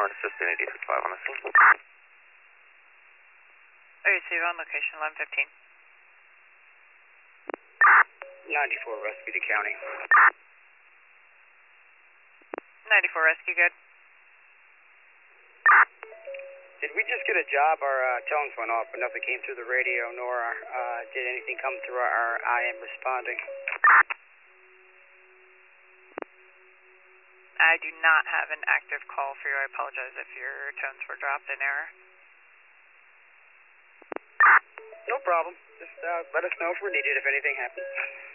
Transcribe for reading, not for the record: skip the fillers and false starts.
assistant 865 on the scene. Okay, so you're on location, 11:15. 94 Rescue to County. 94 Rescue, good. Did we just get a job? Our tones went off, but nothing came through the radio, nor did anything come through our IM responding. I do not have an active call for you. I apologize if your tones were dropped in error. No problem. Just let us know if we're needed if anything happens.